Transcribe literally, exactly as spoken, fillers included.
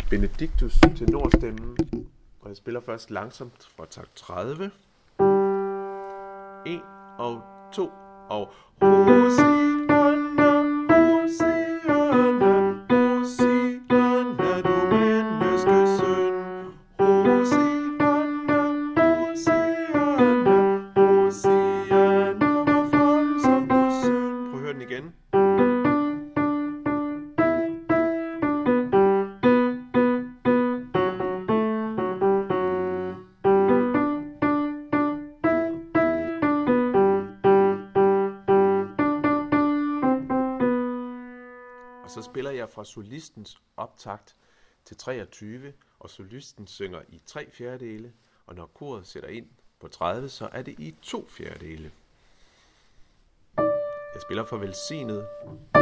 Benedictus tenorstemmen, og jeg spiller først langsomt fra takt tredive. en og to og Hosianna, Hosianna, Hosianna, du menneskesøn. Hosianna, Hosianna, Hosianna, vor frelser Guds søn. Prøv at høre den igen. Og så spiller jeg fra solistens optakt til treogtyve, og solisten synger i tre fjerdedele, og når koret sætter ind på tredive, så er det i to fjerdedele. Jeg spiller for velsignet.